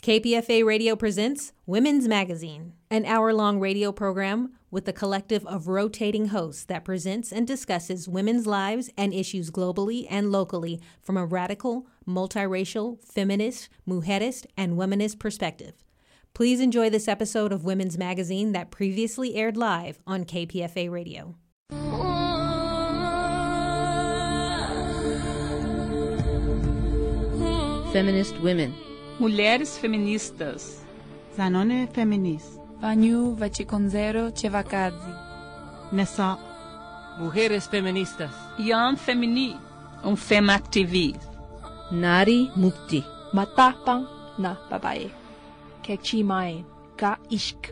KPFA Radio presents Women's Magazine, an hour-long radio program with a collective of rotating hosts that presents and discusses women's lives and issues globally and locally from a radical, multiracial, feminist, mujerist, and womanist perspective. Please enjoy this episode of Women's Magazine that previously aired live on KPFA Radio. Feminist women. Mulheres feministas. زنان فمینیست. Vanyu Vachikonzero Chevakadze. نساء. Mujeres feministas. Yam femini. Femactivist. Nari Mukti. Matapang na babae. Kechimai ka ishk.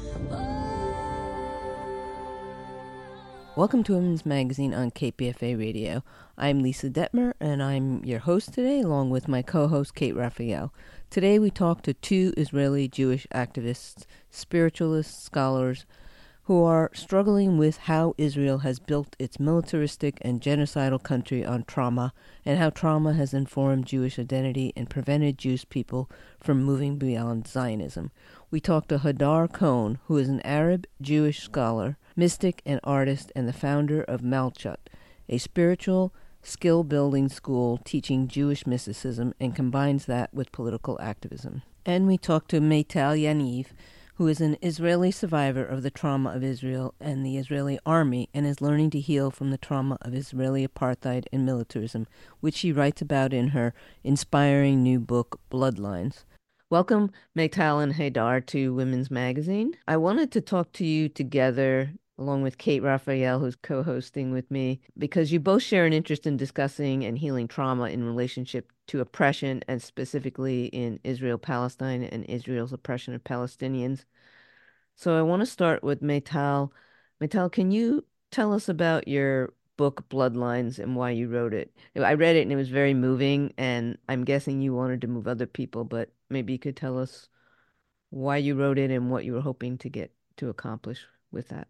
Welcome to Women's Magazine on KPFA Radio. I'm Lisa Detmer, and I'm your host today, along with my co-host, Kate Raphael. Today we talk to two Israeli Jewish activists, spiritualists, scholars, who are struggling with how Israel has built its militaristic and genocidal country on trauma, and how trauma has informed Jewish identity and prevented Jewish people from moving beyond Zionism. We talk to Hadar Cohen, who is an Arab Jewish scholar, mystic and artist, and the founder of Malchut, a spiritual skill-building school teaching Jewish mysticism and combines that with political activism. And we talk to Meital Yaniv, who is an Israeli survivor of the trauma of Israel and the Israeli army and is learning to heal from the trauma of Israeli apartheid and militarism, which she writes about in her inspiring new book, Bloodlines. Welcome, Meital and Hadar, to Women's Magazine. I wanted to talk to you together, along with Kate Raphael, who's co-hosting with me, because you both share an interest in discussing and healing trauma in relationship to oppression, and specifically in Israel-Palestine and Israel's oppression of Palestinians. So I want to start with Meital. Meital, can you tell us about your book, Bloodlines, and why you wrote it? I read it and it was very moving, and I'm guessing you wanted to move other people, but maybe you could tell us why you wrote it and what you were hoping to get to accomplish with that.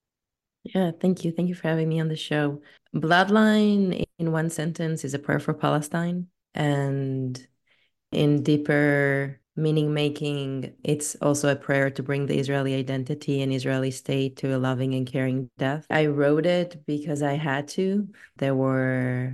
Yeah, thank you. Thank you for having me on the show. Bloodline, in one sentence, is a prayer for Palestine. And in deeper meaning making, it's also a prayer to bring the Israeli identity and Israeli state to a loving and caring death. I wrote it because I had to. There were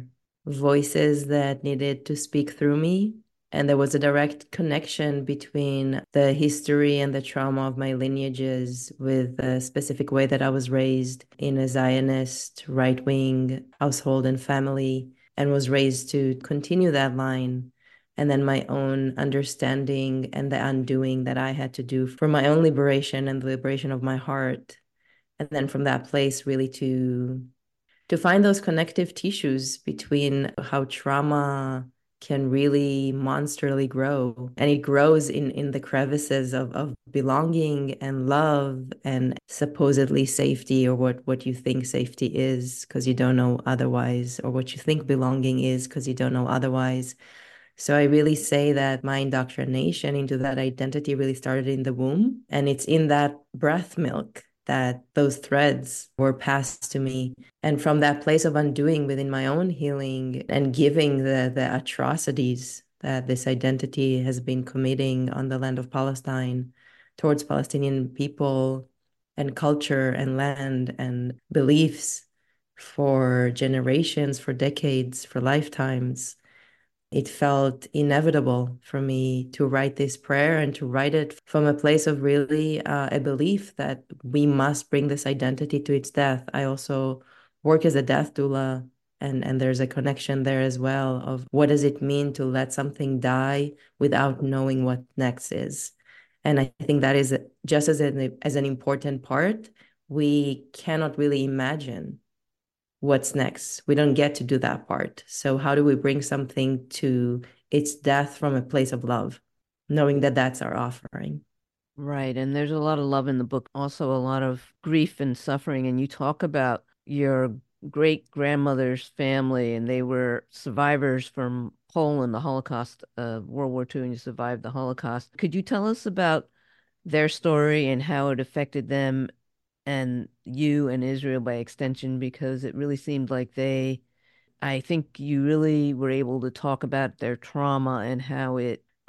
voices that needed to speak through me. And there was a direct connection between the history and the trauma of my lineages with the specific way that I was raised in a Zionist right-wing household and family, and was raised to continue that line. And then my own understanding and the undoing that I had to do for my own liberation and the liberation of my heart. And then from that place, really to find those connective tissues between how trauma can really monsterly grow. And it grows in the crevices of belonging and love and supposedly safety, or what you think safety is because you don't know otherwise, or what you think belonging is because you don't know otherwise. So I really say that my indoctrination into that identity really started in the womb, and it's in that breath milk that those threads were passed to me. And from that place of undoing within my own healing and giving the atrocities that this identity has been committing on the land of Palestine towards Palestinian people and culture and land and beliefs for generations, for decades, for lifetimes, it felt inevitable for me to write this prayer, and to write it from a place of really a belief that we must bring this identity to its death. I also work as a death doula, and there's a connection there as well of what does it mean to let something die without knowing what next is. And I think that is just as an important part. We cannot really imagine what's next. We don't get to do that part. So how do we bring something to its death from a place of love, knowing that that's our offering? Right. And there's a lot of love in the book, also a lot of grief and suffering. And you talk about your great-grandmother's family, and they were survivors from Poland, the Holocaust, World War II, and you survived the Holocaust. Could you tell us about their story and how it affected them and you and Israel by extension? Because it really seemed like I think you really were able to talk about their trauma and how it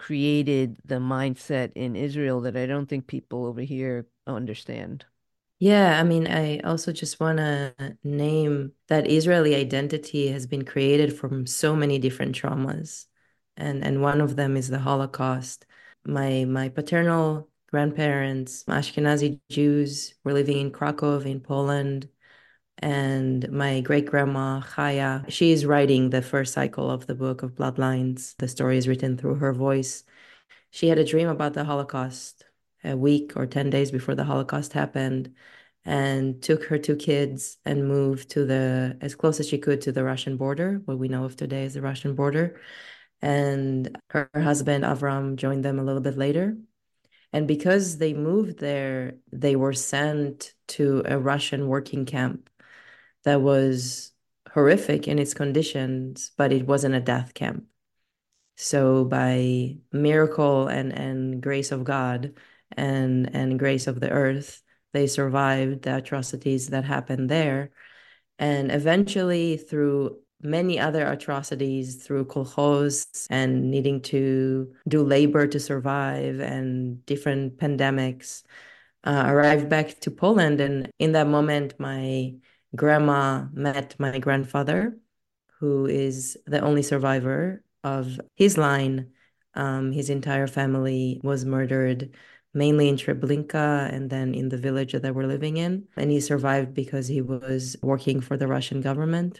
created the mindset in Israel that I don't think people over here understand. Yeah, I mean, I also just want to name that Israeli identity has been created from so many different traumas. And one of them is the Holocaust. My paternal grandparents, Ashkenazi Jews, were living in Krakow in Poland. And my great grandma, Chaya, she is writing the first cycle of the book of Bloodlines. The story is written through her voice. She had a dream about the Holocaust a week or 10 days before the Holocaust happened, and took her two kids and moved to as close as she could to the Russian border, what we know of today as the Russian border. And her husband, Avram, joined them a little bit later. And because they moved there, they were sent to a Russian working camp that was horrific in its conditions, but it wasn't a death camp. So by miracle and grace of God and grace of the earth, they survived the atrocities that happened there. And eventually, through many other atrocities, through kolkhoz and needing to do labor to survive and different pandemics, arrived back to Poland. And in that moment, my grandma met my grandfather, who is the only survivor of his line. His entire family was murdered, mainly in Treblinka and then in the village that they were living in. And he survived because he was working for the Russian government.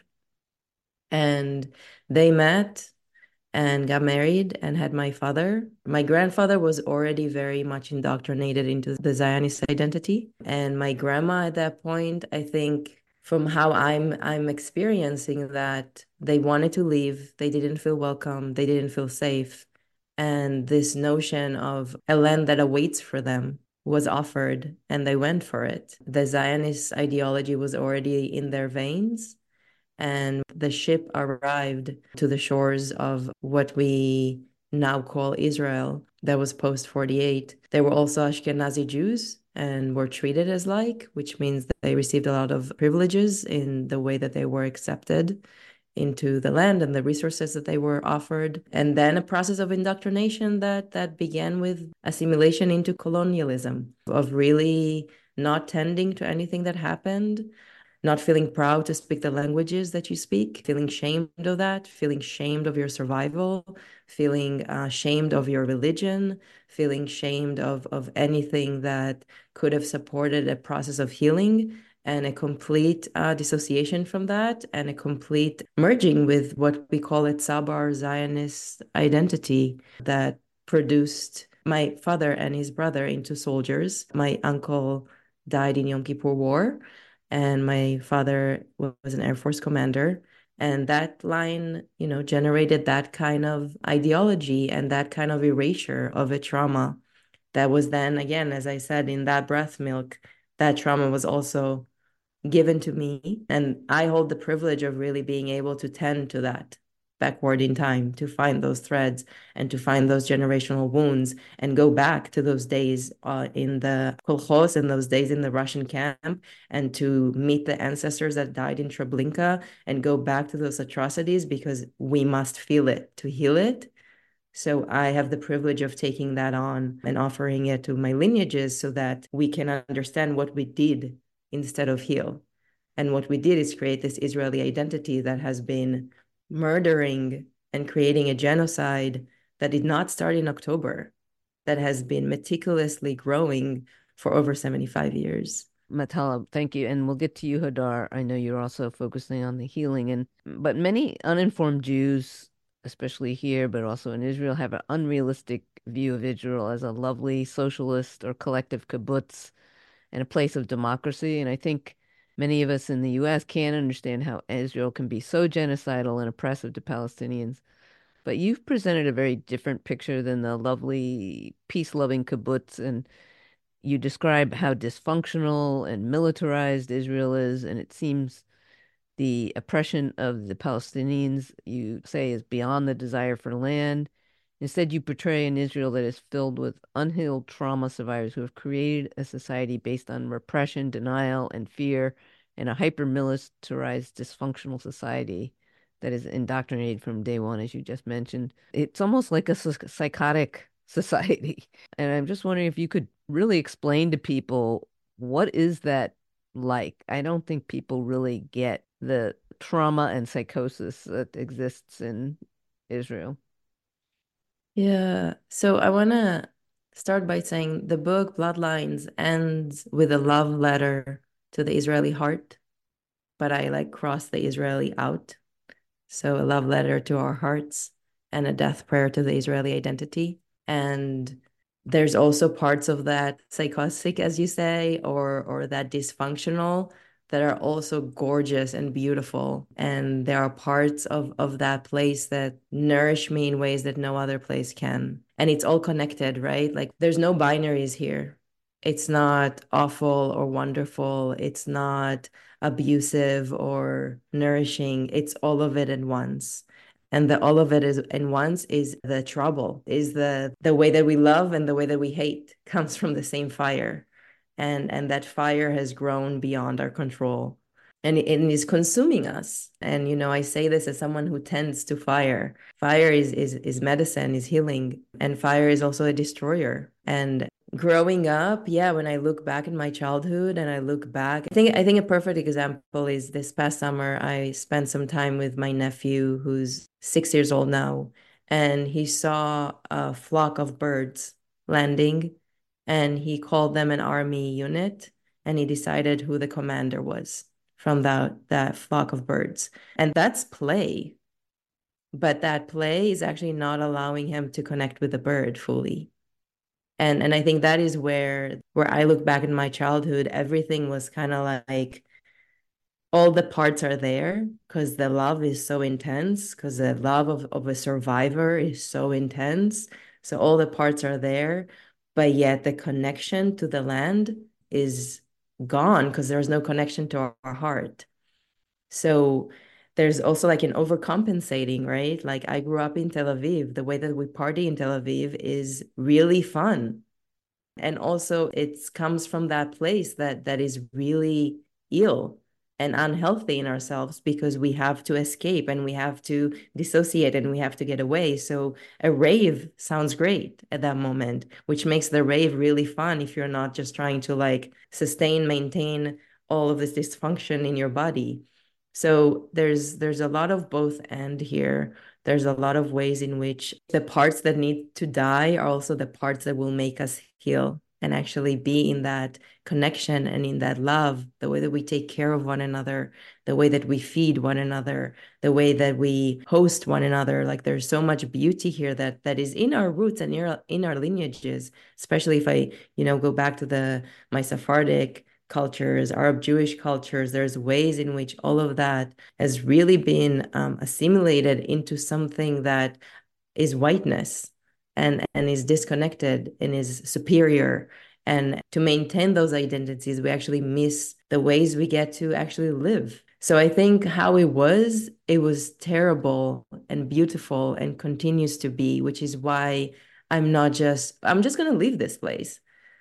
And they met and got married and had my father. My grandfather was already very much indoctrinated into the Zionist identity. And my grandma at that point, I think from how I'm experiencing that, they wanted to leave, they didn't feel welcome, they didn't feel safe. And this notion of a land that awaits for them was offered, and they went for it. The Zionist ideology was already in their veins, and the ship arrived to the shores of what we now call Israel. That was post 48. They were also Ashkenazi Jews and were treated as like, which means that they received a lot of privileges in the way that they were accepted into the land and the resources that they were offered. And then a process of indoctrination that began with assimilation into colonialism, of really not tending to anything that happened, not feeling proud to speak the languages that you speak, feeling shamed of that, feeling shamed of your survival, feeling shamed of your religion, feeling shamed of anything that could have supported a process of healing, and a complete dissociation from that, and a complete merging with what we call a Tzabar Zionist identity that produced my father and his brother into soldiers. My uncle died in Yom Kippur War, and my father was an Air Force commander. And that line, generated that kind of ideology and that kind of erasure of a trauma that was then, again, as I said, in that breast milk, that trauma was also given to me. And I hold the privilege of really being able to tend to that backward in time, to find those threads and to find those generational wounds and go back to those days in the kolkhoz and those days in the Russian camp, and to meet the ancestors that died in Treblinka and go back to those atrocities, because we must feel it to heal it. So I have the privilege of taking that on and offering it to my lineages so that we can understand what we did instead of heal. And what we did is create this Israeli identity that has been murdering and creating a genocide that did not start in October, that has been meticulously growing for over 75 years. Matala, thank you. And we'll get to you, Hadar. I know you're also focusing on the healing, but many uninformed Jews, especially here, but also in Israel, have an unrealistic view of Israel as a lovely socialist or collective kibbutz and a place of democracy. And I think many of us in the U.S. can't understand how Israel can be so genocidal and oppressive to Palestinians. But you've presented a very different picture than the lovely, peace-loving kibbutz, and you describe how dysfunctional and militarized Israel is, and it seems the oppression of the Palestinians, you say, is beyond the desire for land. Instead, you portray an Israel that is filled with unhealed trauma survivors who have created a society based on repression, denial, and fear, and a hyper-militarized, dysfunctional society that is indoctrinated from day one, as you just mentioned. It's almost like a psychotic society. And I'm just wondering if you could really explain to people what is that like? I don't think people really get the trauma and psychosis that exists in Israel. Yeah. So I want to start by saying the book Bloodlines ends with a love letter to the Israeli heart, but I like cross the Israeli out. So a love letter to our hearts and a death prayer to the Israeli identity. And there's also parts of that psychotic, as you say, or that dysfunctional that are also gorgeous and beautiful. And there are parts of that place that nourish me in ways that no other place can. And it's all connected, right? Like there's no binaries here. It's not awful or wonderful. It's not abusive or nourishing. It's all of it at once. And the all of it is in once is the trouble, is the way that we love and the way that we hate comes from the same fire. And that fire has grown beyond our control and it is consuming us. And I say this as someone who tends to fire. Fire is medicine, is healing, and fire is also a destroyer. And growing up, yeah, when I look back in my childhood and I look back, I think a perfect example is this past summer, I spent some time with my nephew who's 6 years old now, and he saw a flock of birds landing, and he called them an army unit, and he decided who the commander was from that flock of birds. And that's play. But that play is actually not allowing him to connect with the bird fully. And I think that is where I look back in my childhood, everything was kind of like all the parts are there because the love is so intense, because the love of a survivor is so intense. So all the parts are there, but yet the connection to the land is gone because there's no connection to our heart. So there's also like an overcompensating, right? Like I grew up in Tel Aviv. The way that we party in Tel Aviv is really fun. And also it comes from that place that is really ill and unhealthy in ourselves because we have to escape and we have to dissociate and we have to get away. So a rave sounds great at that moment, which makes the rave really fun if you're not just trying to like maintain all of this dysfunction in your body. So there's a lot of both and here. There's a lot of ways in which the parts that need to die are also the parts that will make us heal and actually be in that connection and in that love, the way that we take care of one another, the way that we feed one another, the way that we host one another. Like there's so much beauty here that is in our roots and in our lineages, especially if I, go back to my Sephardic cultures, Arab Jewish cultures, there's ways in which all of that has really been assimilated into something that is whiteness and is disconnected and is superior. And to maintain those identities, we actually miss the ways we get to actually live. So I think how it was terrible and beautiful and continues to be, which is why I'm just going to leave this place,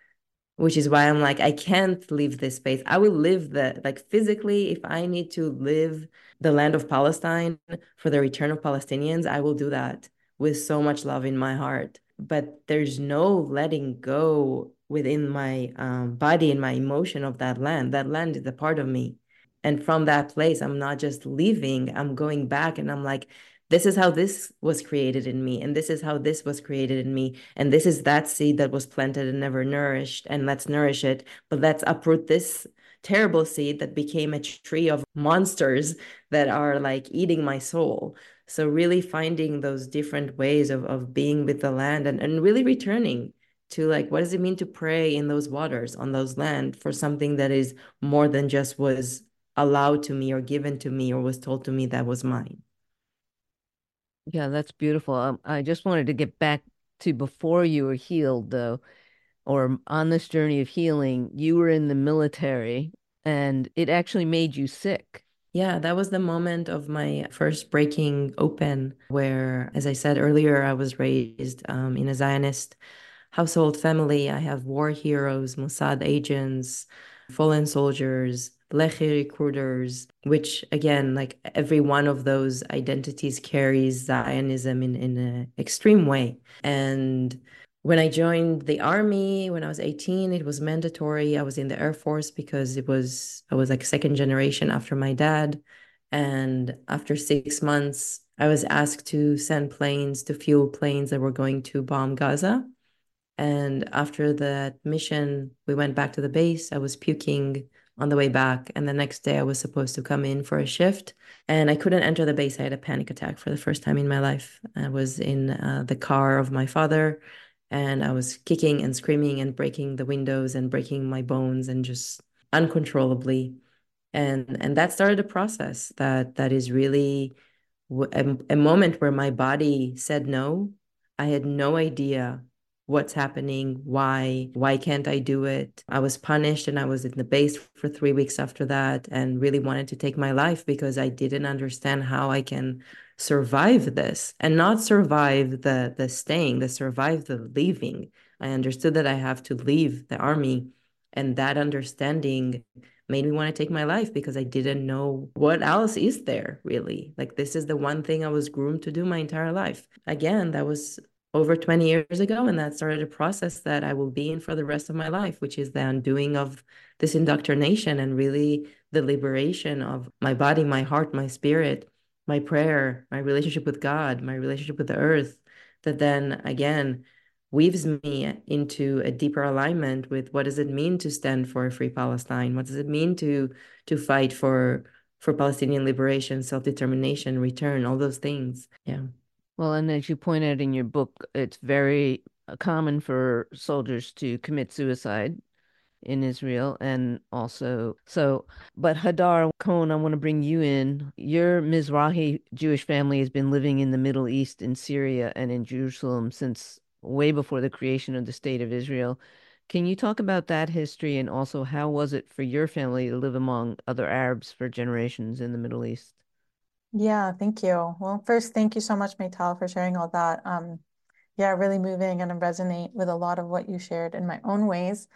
which is why I'm like, I can't leave this space. I will live like physically, if I need to live the land of Palestine for the return of Palestinians, I will do that with so much love in my heart. But there's no letting go within my body and my emotion of that land. That land is a part of me. And from that place, I'm not just leaving, I'm going back and I'm like, this is how this was created in me, and this is how this was created in me, and this is that seed that was planted and never nourished, and let's nourish it, but let's uproot this terrible seed that became a tree of monsters that are like eating my soul. So really finding those different ways of being with the land and really returning to like, what does it mean to pray in those waters on those land for something that is more than just was allowed to me or given to me or was told to me that was mine. Yeah, that's beautiful. I just wanted to get back to before you were healed, though, or on this journey of healing, you were in the military and it actually made you sick. Yeah, that was the moment of my first breaking open, where, as I said earlier, I was raised in a Zionist household family. I have war heroes, Mossad agents, fallen soldiers Lehi recruiters, which again, like every one of those identities carries Zionism in an extreme way. And when I joined the army when I was 18, it was mandatory. I was in the Air Force because I was like second generation after my dad. And after 6 months, I was asked to send planes to fuel planes that were going to bomb Gaza. And after that mission, we went back to the base. I was puking on the way back. And the next day, I was supposed to come in for a shift. And I couldn't enter the base. I had a panic attack for the first time in my life. I was in the car of my father, and I was kicking and screaming and breaking the windows and breaking my bones and just uncontrollably. And that started a process that is really a moment where my body said no. I had no idea what's happening, why can't I do it? I was punished and I was in the base for 3 weeks after that and really wanted to take my life because I didn't understand how I can survive this and not survive the staying, the survive the leaving. I understood that I have to leave the army, and that understanding made me want to take my life because I didn't know what else is there really. Like, this is the one thing I was groomed to do my entire life. Again, that was over 20 years ago, and that started a process that I will be in for the rest of my life, which is the undoing of this indoctrination and really the liberation of my body, my heart, my spirit, my prayer, my relationship with God, my relationship with the earth, that then again weaves me into a deeper alignment with what does it mean to stand for a free Palestine? What does it mean to fight for Palestinian liberation, self-determination, return, all those things. Yeah. Well, and as you point out in your book, it's very common for soldiers to commit suicide in Israel. And also, but Hadar Cohen, I want to bring you in. Your Mizrahi Jewish family has been living in the Middle East, in Syria, and in Jerusalem since way before the creation of the State of Israel. Can you talk about that history, and also how was it for your family to live among other Arabs for generations in the Middle East? Yeah, thank you. Well, first, thank you so much, Maytal, for sharing all that. Yeah, really moving, and I resonate with a lot of what you shared in my own ways.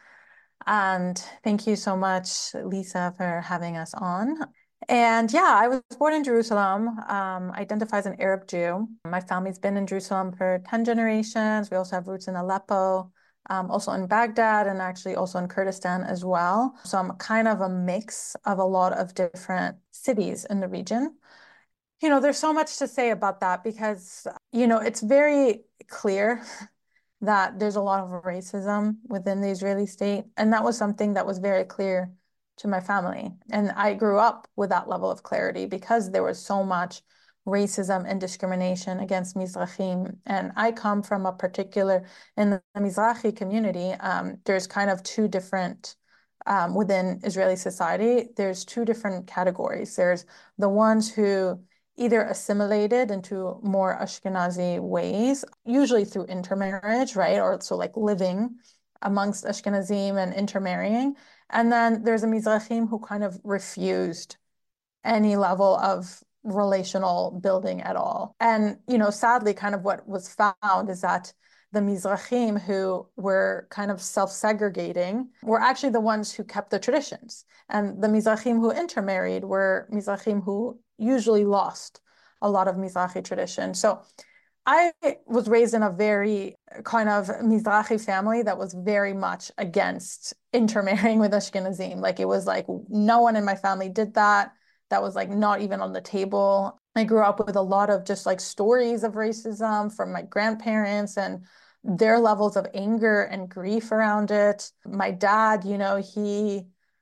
And thank you so much, Lisa, for having us on. And yeah, I was born in Jerusalem, identify as an Arab Jew. My family's been in Jerusalem for 10 generations. We also have roots in Aleppo, also in Baghdad, and actually also in Kurdistan as well. So I'm kind of a mix of a lot of different cities in the region. There's so much to say about that because, it's very clear that there's a lot of racism within the Israeli state. And that was something that was very clear to my family. And I grew up with that level of clarity because there was so much racism and discrimination against Mizrahim. And I come from in the Mizrahi community, there's kind of two different, within Israeli society, there's two different categories. There's the ones who either assimilated into more Ashkenazi ways, usually through intermarriage, right? Or so like living amongst Ashkenazim and intermarrying. And then there's a Mizrahim who kind of refused any level of relational building at all. And, sadly, kind of what was found is that the Mizrahim who were kind of self-segregating were actually the ones who kept the traditions. And the Mizrahim who intermarried were Mizrahim who usually lost a lot of Mizrahi tradition. So I was raised in a very kind of Mizrahi family that was very much against intermarrying with Ashkenazim. Like, it was like no one in my family did that. That was like not even on the table. I grew up with a lot of just like stories of racism from my grandparents and their levels of anger and grief around it. My dad, he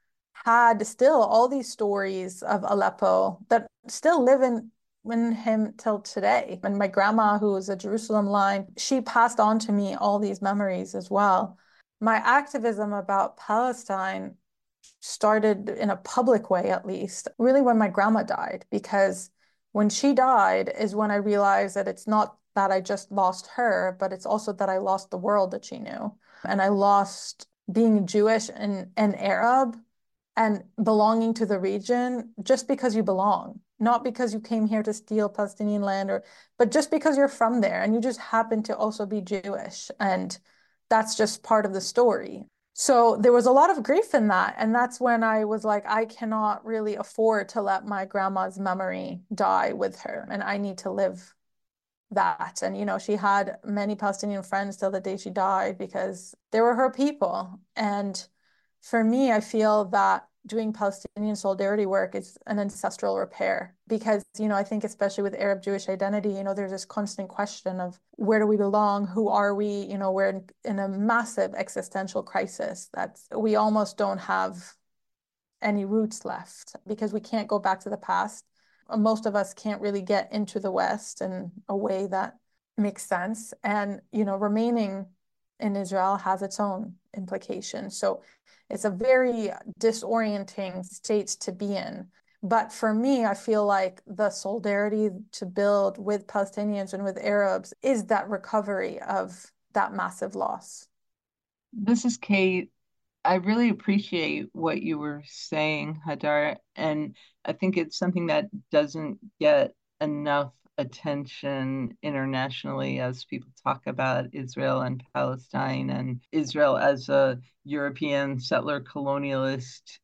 had still all these stories of Aleppo that still live in him till today. And my grandma, who was a Jerusalem line, she passed on to me all these memories as well. My activism about Palestine started in a public way, at least, really when my grandma died, because when she died is when I realized that it's not that I just lost her, but it's also that I lost the world that she knew. And I lost being Jewish and Arab and belonging to the region just because you belong, not because you came here to steal Palestinian land, but just because you're from there and you just happen to also be Jewish. And that's just part of the story. So there was a lot of grief in that. And that's when I was like, I cannot really afford to let my grandma's memory die with her. And I need to live that. And, she had many Palestinian friends till the day she died because they were her people. And for me, I feel that doing Palestinian solidarity work is an ancestral repair because, I think especially with Arab Jewish identity, there's this constant question of where do we belong? Who are we? We're in a massive existential crisis that we almost don't have any roots left because we can't go back to the past. Most of us can't really get into the West in a way that makes sense. And, remaining in Israel has its own implications. So it's a very disorienting state to be in. But for me, I feel like the solidarity to build with Palestinians and with Arabs is that recovery of that massive loss. This is Kate. I really appreciate what you were saying, Hadar, and I think it's something that doesn't get enough attention internationally as people talk about Israel and Palestine and Israel as a European settler colonialist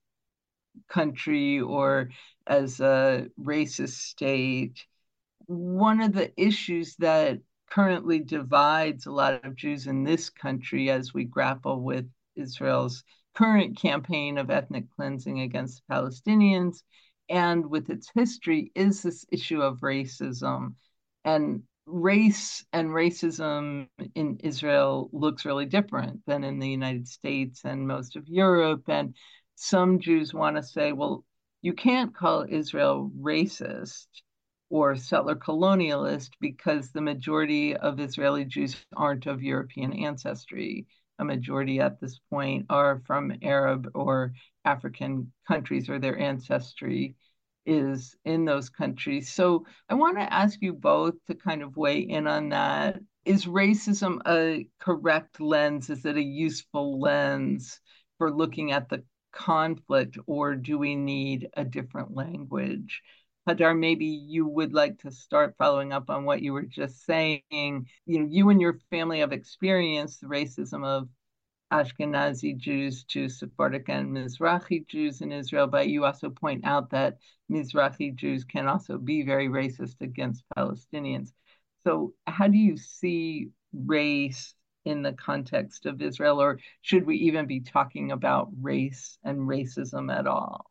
country or as a racist state. One of the issues that currently divides a lot of Jews in this country as we grapple with Israel's current campaign of ethnic cleansing against Palestinians and with its history is this issue of racism. And race and racism in Israel looks really different than in the United States and most of Europe. And some Jews want to say, well, you can't call Israel racist or settler colonialist because the majority of Israeli Jews aren't of European ancestry. A majority at this point are from Arab or African countries, or their ancestry is in those countries. So I want to ask you both to kind of weigh in on that. Is racism a correct lens? Is it a useful lens for looking at the conflict, or do we need a different language? Hadar, maybe you would like to start following up on what you were just saying. You and your family have experienced the racism of Ashkenazi Jews to Sephardic and Mizrahi Jews in Israel, but you also point out that Mizrahi Jews can also be very racist against Palestinians. So how do you see race in the context of Israel, or should we even be talking about race and racism at all?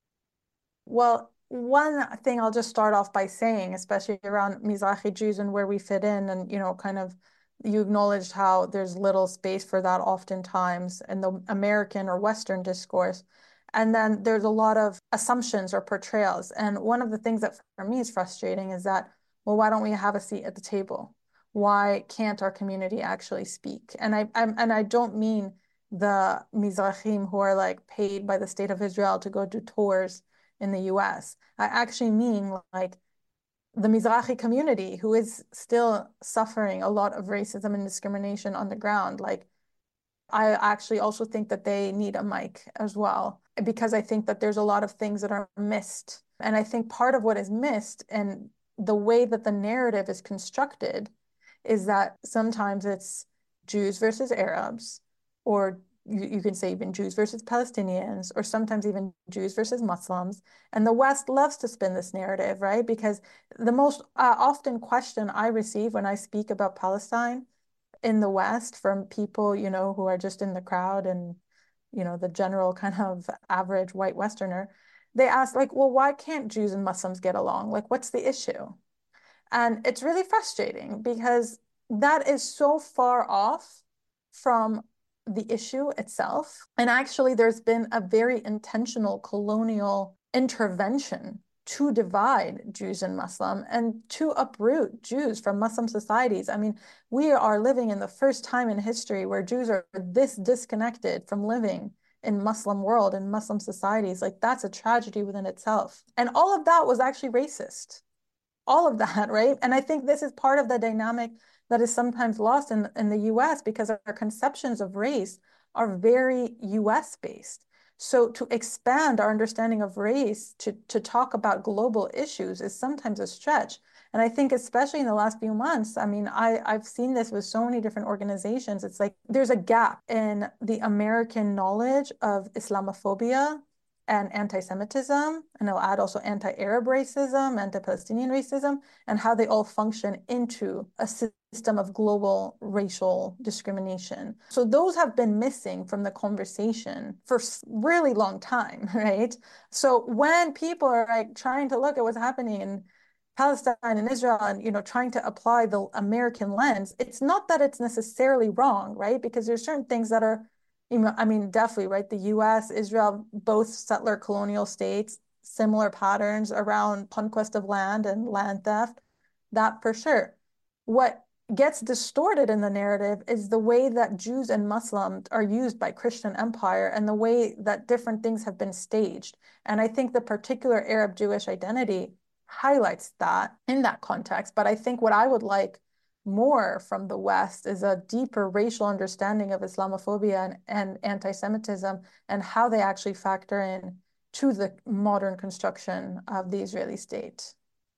Well, one thing I'll just start off by saying, especially around Mizrahi Jews and where we fit in, and kind of you acknowledged how there's little space for that oftentimes in the American or Western discourse. And then there's a lot of assumptions or portrayals. And one of the things that for me is frustrating is that, well, why don't we have a seat at the table? Why can't our community actually speak? And I don't mean the Mizrahim who are like paid by the state of Israel to go do tours in the US. I actually mean like the Mizrahi community who is still suffering a lot of racism and discrimination on the ground. Like, I actually also think that they need a mic as well, because I think that there's a lot of things that are missed. And I think part of what is missed and the way that the narrative is constructed is that sometimes it's Jews versus Arabs, or you can say even Jews versus Palestinians, or sometimes even Jews versus Muslims. And the West loves to spin this narrative, right? Because the most often question I receive when I speak about Palestine in the West from people, who are just in the crowd and, the general kind of average white Westerner, they ask like, well, why can't Jews and Muslims get along? Like, what's the issue? And it's really frustrating because that is so far off from the issue itself. And actually, there's been a very intentional colonial intervention to divide Jews and Muslim and to uproot Jews from Muslim societies. I mean, we are living in the first time in history where Jews are this disconnected from living in Muslim world and Muslim societies. Like, that's a tragedy within itself. And all of that was actually racist. All of that, right? And I think this is part of the dynamic that is sometimes lost in the US because our conceptions of race are very US based. So to expand our understanding of race to talk about global issues is sometimes a stretch. And I think especially in the last few months, I mean, I've seen this with so many different organizations. It's like there's a gap in the American knowledge of Islamophobia and anti-Semitism, and I'll add also anti-Arab racism, anti-Palestinian racism, and how they all function into a system of global racial discrimination. So those have been missing from the conversation for a really long time, right? So when people are like trying to look at what's happening in Palestine and Israel and, you know, trying to apply the American lens, it's not that it's necessarily wrong, right? Because there's certain things that are, you know, I mean, definitely, right? The US, Israel, both settler colonial states, similar patterns around conquest of land and land theft, that for sure. What gets distorted in the narrative is the way that Jews and Muslims are used by Christian empire and the way that different things have been staged. And I think the particular Arab Jewish identity highlights that in that context. But I think what I would like more from the West is a deeper racial understanding of Islamophobia and anti-Semitism and how they actually factor in to the modern construction of the Israeli state.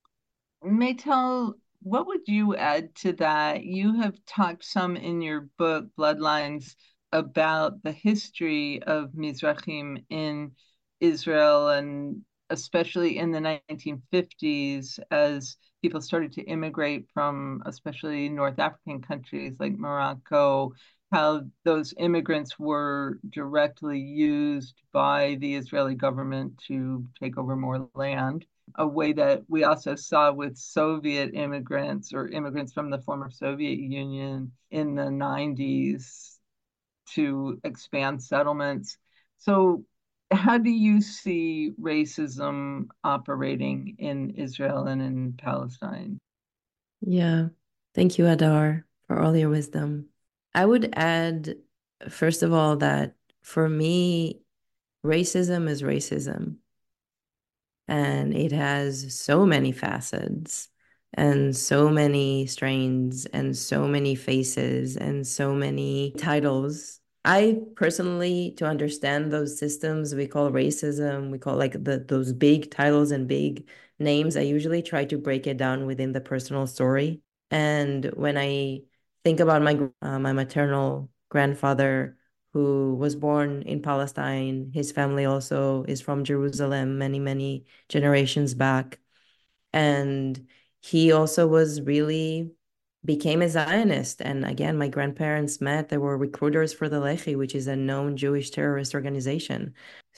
Maytal, what would you add to that? You have talked some in your book, Bloodlines, about the history of Mizrahim in Israel, and especially in the 1950s as people started to immigrate from especially North African countries like Morocco, how those immigrants were directly used by the Israeli government to take over more land. A way that we also saw with Soviet immigrants or immigrants from the former Soviet Union in the 90s to expand settlements. So how do you see racism operating in Israel and in Palestine? Yeah, thank you, Adar, for all your wisdom. I would add, first of all, that for me, racism is racism. And it has so many facets and so many strains and so many faces and so many titles. I personally, to understand those systems we call racism, we call like those big titles and big names, I usually try to break it down within the personal story. And when I think about my maternal grandfather, who was born in Palestine. His family also is from Jerusalem many, many generations back. And he also became a Zionist. And again, my grandparents met, they were recruiters for the Lehi, which is a known Jewish terrorist organization.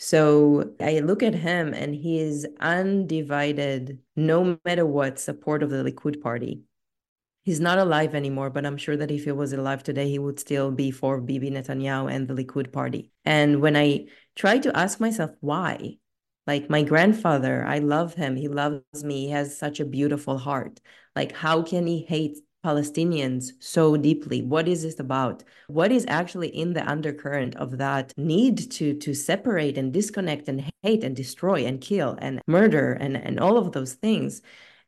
So I look at him and he is undivided, no matter what, support of the Likud party. He's not alive anymore, but I'm sure that if he was alive today, he would still be for Bibi Netanyahu and the Likud party. And when I try to ask myself why, like my grandfather, I love him. He loves me. He has such a beautiful heart. Like, how can he hate Palestinians so deeply? What is this about? What is actually in the undercurrent of that need to separate and disconnect and hate and destroy and kill and murder and all of those things?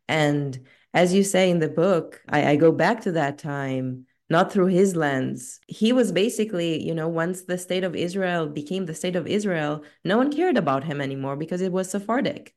And as you say in the book, I go back to that time, not through his lens. He was basically, you know, once the state of Israel became the state of Israel, no one cared about him anymore because it was Sephardic.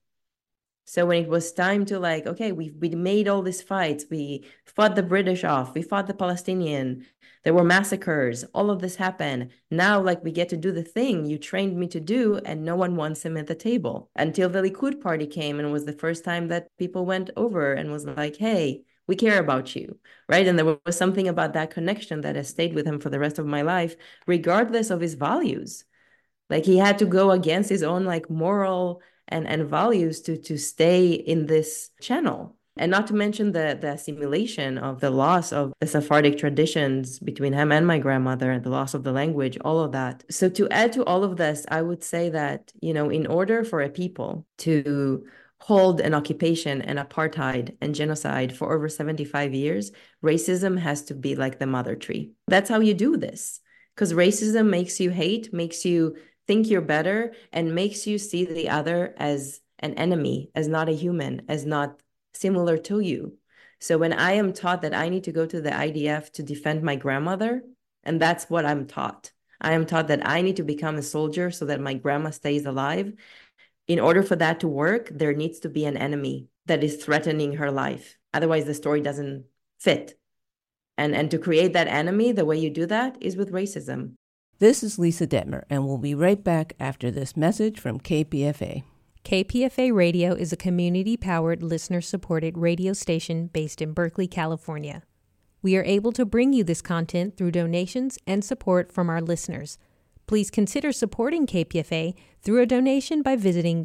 So when it was time to like, okay, we made all these fights, we fought the British off, we fought the Palestinian, there were massacres, all of this happened. Now, like, we get to do the thing you trained me to do, and no one wants him at the table. Until the Likud party came and was the first time that people went over and was like, hey, we care about you, right? And there was something about that connection that has stayed with him for the rest of my life, regardless of his values. Like, he had to go against his own like moral and values to stay in this channel. And not to mention the assimilation of the loss of the Sephardic traditions between him and my grandmother and the loss of the language, all of that. So to add to all of this, I would say that, you know, in order for a people to hold an occupation and apartheid and genocide for over 75 years, racism has to be like the mother tree. That's how you do this. Because racism makes you hate, makes you think you're better, and makes you see the other as an enemy, as not a human, as not similar to you. So when I am taught that I need to go to the IDF to defend my grandmother, and that's what I'm taught. I am taught that I need to become a soldier so that my grandma stays alive. In order for that to work, there needs to be an enemy that is threatening her life. Otherwise, the story doesn't fit. And to create that enemy, the way you do that is with racism. This is Lisa Detmer, and we'll be right back after this message from KPFA. KPFA Radio is a community-powered, listener-supported radio station based in Berkeley, California. We are able to bring you this content through donations and support from our listeners. Please consider supporting KPFA through a donation by visiting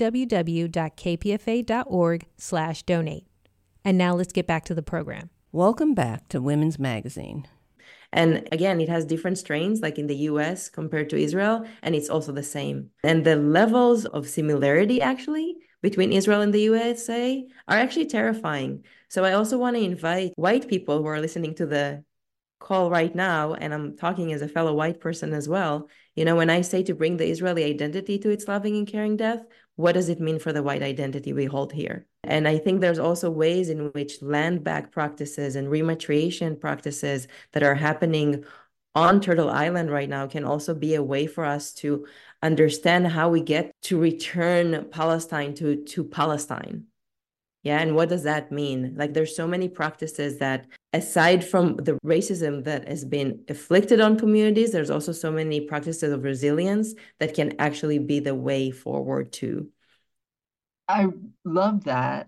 www.kpfa.org/donate. And now let's get back to the program. Welcome back to Women's Magazine. And again, it has different strains, like in the US compared to Israel, and it's also the same. And the levels of similarity, actually, between Israel and the USA are actually terrifying. So I also want to invite white people who are listening to the call right now, and I'm talking as a fellow white person as well. You know, when I say to bring the Israeli identity to its loving and caring death, what does it mean for the white identity we hold here? And I think there's also ways in which land back practices and rematriation practices that are happening on Turtle Island right now can also be a way for us to understand how we get to return Palestine to Palestine. Yeah, and what does that mean? Like, there's so many practices that, aside from the racism that has been inflicted on communities, there's also so many practices of resilience that can actually be the way forward too. I love that.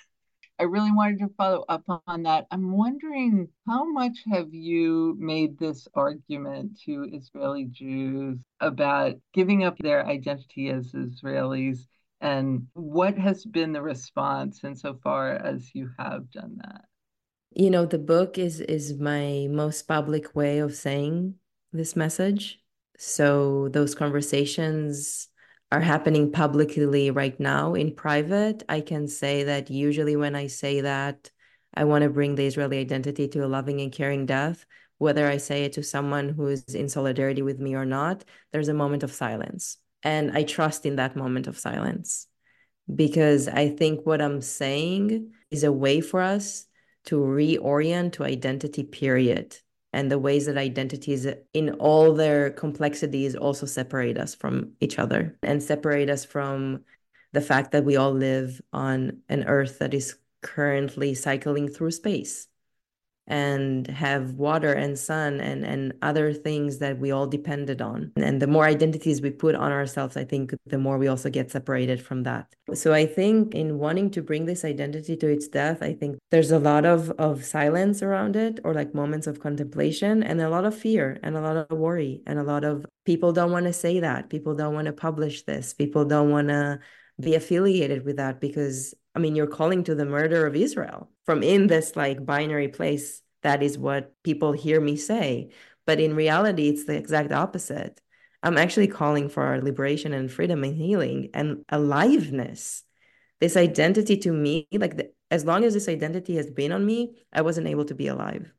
I really wanted to follow up on that. I'm wondering, how much have you made this argument to Israeli Jews about giving up their identity as Israelis, and what has been the response insofar as you have done that? You know, the book is my most public way of saying this message. So those conversations are happening publicly right now. In private, I can say that usually when I say that I want to bring the Israeli identity to a loving and caring death, whether I say it to someone who is in solidarity with me or not, there's a moment of silence. And I trust in that moment of silence, because I think what I'm saying is a way for us to reorient to identity, period. And the ways that identities in all their complexities also separate us from each other and separate us from the fact that we all live on an earth that is currently cycling through space and have water and sun and other things that we all depended on. And the more identities we put on ourselves, I think the more we also get separated from that. So I think in wanting to bring this identity to its death, I think there's a lot of silence around it, or like moments of contemplation, and a lot of fear and a lot of worry, and a lot of people don't want to say that. People don't want to publish this. People don't want to be affiliated with that, because I mean, you're calling to the murder of Israel from in this like binary place. That is what people hear me say. But in reality, it's the exact opposite. I'm actually calling for our liberation and freedom and healing and aliveness. This identity to me, like as long as this identity has been on me, I wasn't able to be alive.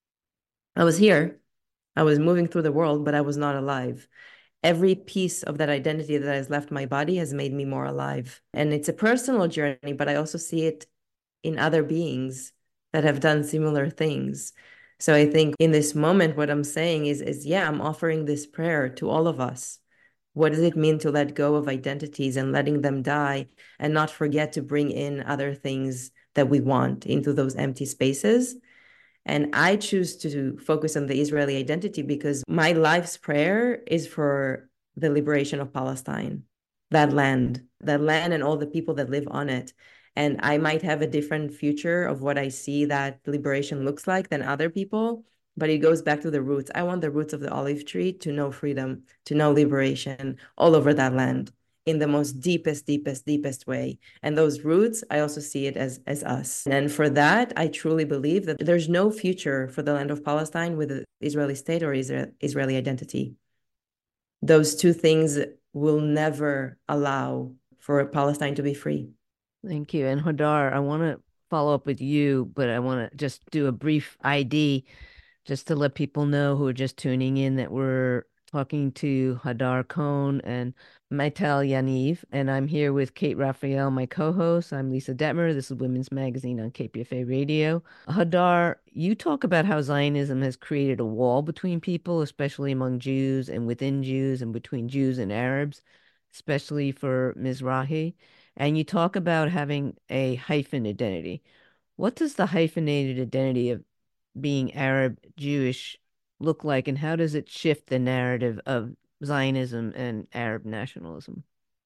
I was here. I was moving through the world, but I was not alive. Every piece of that identity that has left my body has made me more alive. And it's a personal journey, but I also see it in other beings that have done similar things. So I think in this moment, what I'm saying is yeah, I'm offering this prayer to all of us. What does it mean to let go of identities and letting them die, and not forget to bring in other things that we want into those empty spaces? And I choose to focus on the Israeli identity because my life's prayer is for the liberation of Palestine, that land and all the people that live on it. And I might have a different future of what I see that liberation looks like than other people, but it goes back to the roots. I want the roots of the olive tree to know freedom, to know liberation all over that land, in the most deepest way. And those roots, I also see it as us. And for that, I truly believe that there's no future for the land of Palestine with the Israeli state or Israeli identity. Those two things will never allow for Palestine to be free. Thank you. And Hadar, I want to follow up with you, but I want to just do a brief ID just to let people know who are just tuning in that we're talking to Hadar Cohen and Maital Yaniv, and I'm here with Kate Raphael, my co-host. I'm Lisa Detmer. This is Women's Magazine on KPFA Radio. Hadar, you talk about how Zionism has created a wall between people, especially among Jews and within Jews and between Jews and Arabs, especially for Mizrahi. And you talk about having a hyphen identity. What does the hyphenated identity of being Arab Jewish look like, and how does it shift the narrative of Zionism and Arab nationalism?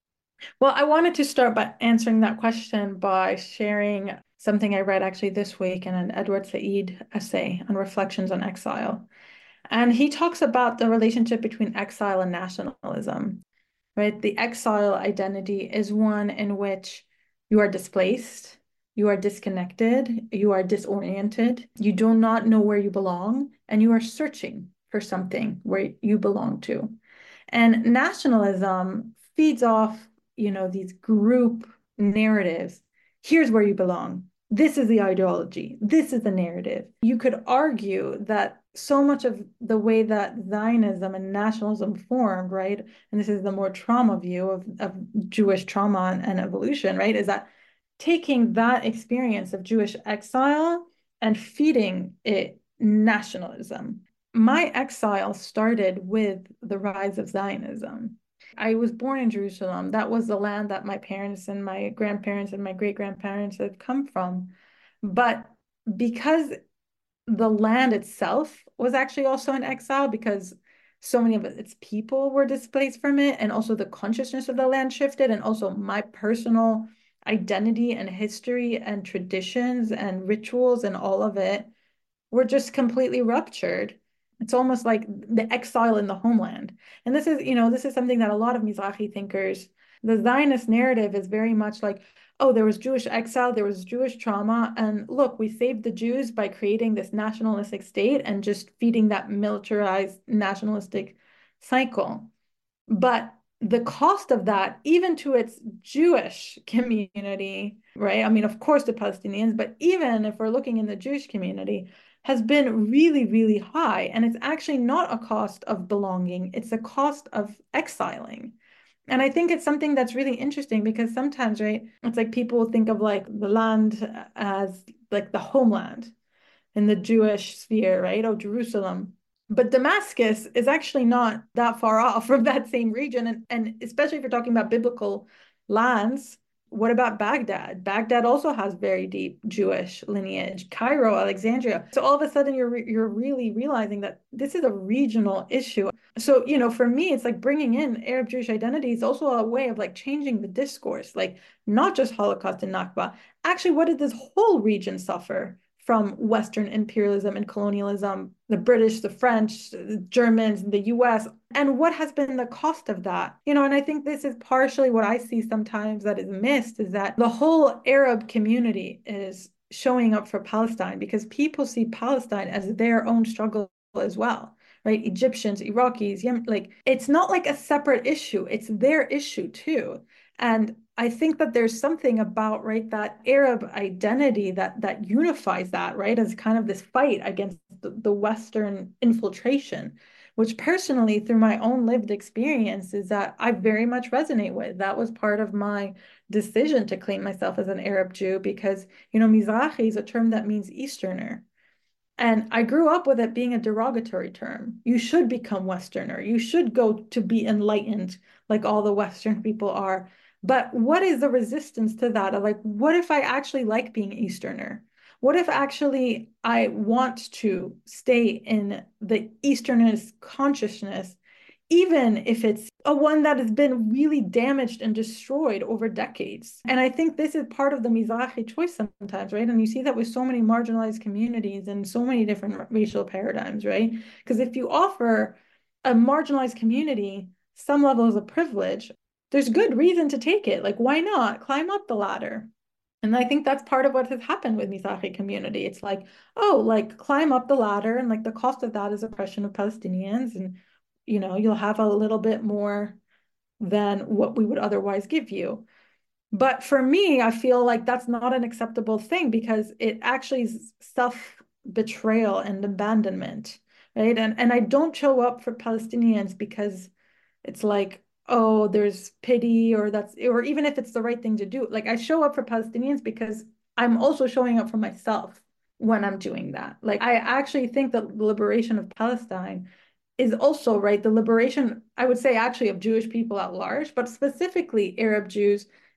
Well, I wanted to start by answering that question by sharing something I read actually this week in an Edward Said essay on reflections on exile. And he talks about the relationship between exile and nationalism, right? The exile identity is one in which you are displaced, you are disconnected, you are disoriented, you do not know where you belong, and you are searching for something where you belong to. And nationalism feeds off, these group narratives. Here's where you belong. This is the ideology. This is the narrative. You could argue that so much of the way that Zionism and nationalism formed, right? And this is the more trauma view of Jewish trauma and evolution, right? Is that taking that experience of Jewish exile and feeding it nationalism. My exile started with the rise of Zionism. I was born in Jerusalem. That was the land that my parents and my grandparents and my great-grandparents had come from. But because the land itself was actually also in exile, because so many of its people were displaced from it, and also the consciousness of the land shifted, and also my personal identity and history and traditions and rituals and all of it were just completely ruptured. It's almost like the exile in the homeland. And this is something that a lot of Mizrahi thinkers, the Zionist narrative is very much like, oh, there was Jewish exile, there was Jewish trauma, and look, we saved the Jews by creating this nationalistic state and just feeding that militarized nationalistic cycle. But the cost of that, even to its Jewish community, right? I mean, of course, the Palestinians, but even if we're looking in the Jewish community, has been really, really high. And it's actually not a cost of belonging, it's a cost of exiling. And I think it's something that's really interesting because sometimes, right, it's like people think of like the land as like the homeland in the Jewish sphere, right? Oh, Jerusalem. But Damascus is actually not that far off from that same region. And especially if you're talking about biblical lands, what about Baghdad? Baghdad also has very deep Jewish lineage. Cairo, Alexandria. So all of a sudden you're really realizing that this is a regional issue. So, for me, it's like bringing in Arab Jewish identity is also a way of like changing the discourse, like not just Holocaust and Nakba. Actually, what did this whole region suffer from Western imperialism and colonialism, the British, the French, the Germans, the US, and what has been the cost of that? And I think this is partially what I see sometimes that is missed, is that the whole Arab community is showing up for Palestine because people see Palestine as their own struggle as well, right? Egyptians, Iraqis, Yemen, like it's not like a separate issue, it's their issue too. And I think that there's something about, right, that Arab identity that unifies that, right, as kind of this fight against the Western infiltration, which personally, through my own lived experience, is that I very much resonate with. That was part of my decision to claim myself as an Arab Jew because, Mizrahi is a term that means Easterner. And I grew up with it being a derogatory term. You should become Westerner. You should go to be enlightened like all the Western people are. But what is the resistance to that? Like, what if I actually like being Easterner? What if actually I want to stay in the Easternist consciousness, even if it's a one that has been really damaged and destroyed over decades? And I think this is part of the Mizrahi choice sometimes, right? And you see that with so many marginalized communities and so many different racial paradigms, right? Because if you offer a marginalized community some levels of privilege, there's good reason to take it. Like, why not climb up the ladder? And I think that's part of what has happened with Mizrahi community. It's like, oh, like climb up the ladder, and like the cost of that is oppression of Palestinians, and you'll have a little bit more than what we would otherwise give you. But for me, I feel like that's not an acceptable thing because it actually is self-betrayal and abandonment, right? And I don't show up for Palestinians because it's like, oh, there's pity, or even if it's the right thing to do. Like, I show up for Palestinians because I'm also showing up for myself when I'm doing that. Like, I actually think that the liberation of Palestine is also, right, the liberation, I would say, actually of Jewish people at large, but specifically Arab Jews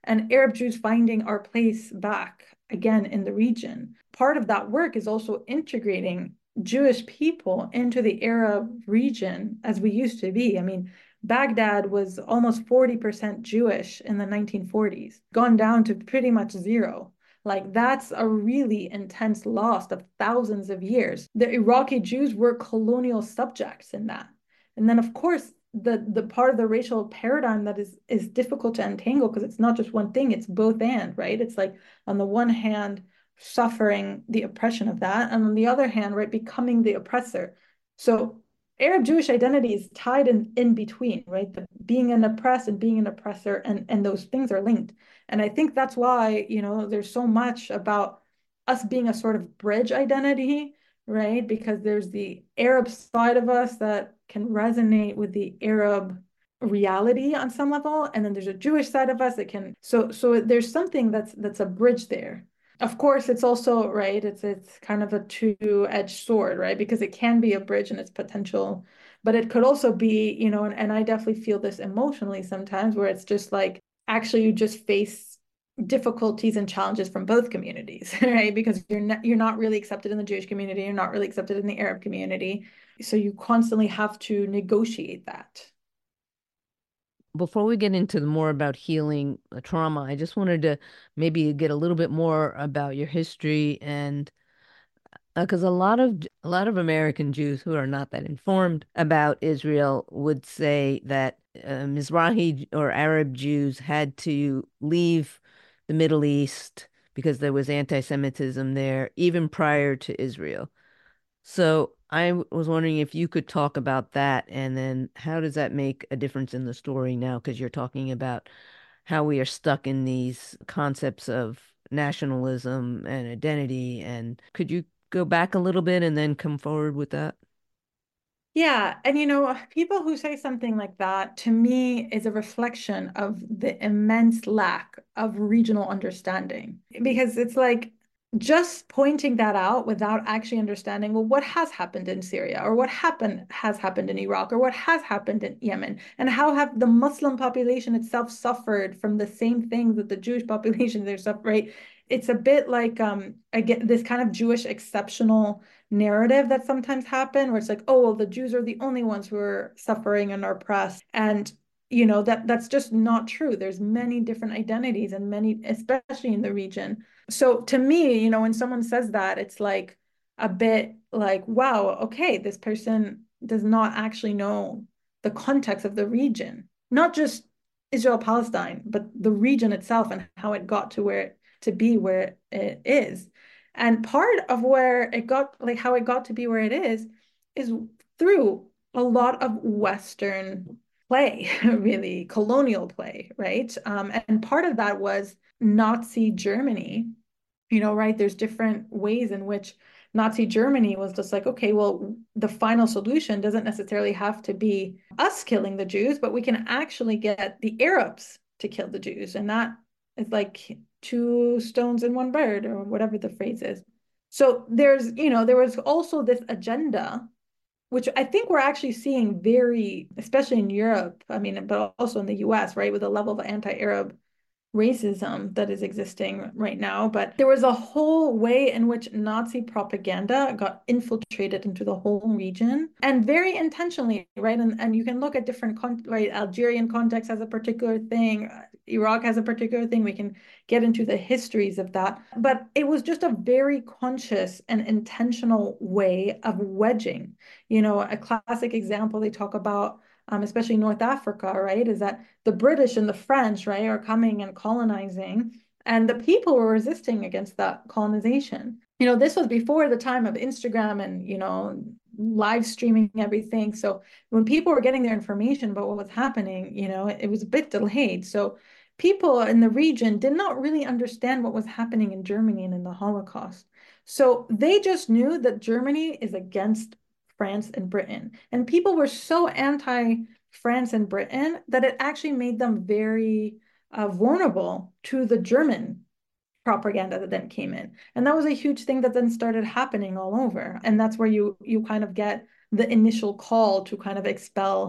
and Arab Jews finding our place back again in the region. Part of that work is also integrating Jewish people into the Arab region as we used to be. I mean, Baghdad was almost 40% Jewish in the 1940s, gone down to pretty much zero. Like, that's a really intense loss of thousands of years. The Iraqi Jews were colonial subjects in that. And then, of course, the part of the racial paradigm that is difficult to untangle, because it's not just one thing, it's both and, right? It's like, on the one hand, suffering the oppression of that, and on the other hand, right, becoming the oppressor. So Arab Jewish identity is tied in between, right? Being an oppressed and being an oppressor, and those things are linked. And I think that's why, there's so much about us being a sort of bridge identity, right? Because there's the Arab side of us that can resonate with the Arab reality on some level, and then there's a Jewish side of us that can. So there's something that's a bridge there. Of course, it's also, right, it's kind of a two-edged sword, right? Because it can be a bridge in its potential, but it could also be, and I definitely feel this emotionally sometimes, where it's just like, actually, you just face difficulties and challenges from both communities, right? Because you're not really accepted in the Jewish community, you're not really accepted in the Arab community. So you constantly have to negotiate that. Before we get into the more about healing trauma, I just wanted to maybe get a little bit more about your history, and because a lot of American Jews who are not that informed about Israel would say that Mizrahi or Arab Jews had to leave the Middle East because there was anti-Semitism there even prior to Israel. So I was wondering if you could talk about that, and then how does that make a difference in the story now? Because you're talking about how we are stuck in these concepts of nationalism and identity. And could you go back a little bit and then come forward with that? Yeah, and people who say something like that, to me, is a reflection of the immense lack of regional understanding. Because it's like, just pointing that out without actually understanding, well, what has happened in Syria, or what has happened in Iraq, or what has happened in Yemen, and how have the Muslim population itself suffered from the same things that the Jewish population there suffered, right? It's a bit like, again, this kind of Jewish exceptional narrative that sometimes happen, where it's like, oh, well, the Jews are the only ones who are suffering and are oppressed. And that's just not true. There's many different identities, and many, especially in the region. So to me, when someone says that, it's like a bit like, wow, okay, this person does not actually know the context of the region, not just Israel, Palestine, but the region itself and how it got to where it is. And part of where it got, like how it got to be where it is through a lot of Western play, really colonial play, right? And part of that was Nazi Germany, right? There's different ways in which Nazi Germany was just like, okay, well, the final solution doesn't necessarily have to be us killing the Jews, but we can actually get the Arabs to kill the Jews. And that is like two stones in one bird, or whatever the phrase is. So there was also this agenda, which I think we're actually seeing very, especially in Europe, I mean, but also in the US, right, with a level of anti-Arab racism that is existing right now. But there was a whole way in which Nazi propaganda got infiltrated into the whole region, and very intentionally, right? And you can look at different, right? Algerian context has a particular thing. Iraq has a particular thing. We can get into the histories of that. But it was just a very conscious and intentional way of wedging. A classic example they talk about, especially North Africa, right, is that the British and the French, right, are coming and colonizing, and the people were resisting against that colonization. This was before the time of Instagram and, live streaming everything. So when people were getting their information about what was happening, it was a bit delayed. So people in the region did not really understand what was happening in Germany and in the Holocaust. So they just knew that Germany is against France and Britain. And people were so anti-France and Britain that it actually made them very vulnerable to the German propaganda that then came in. And that was a huge thing that then started happening all over. And that's where you kind of get the initial call to kind of expel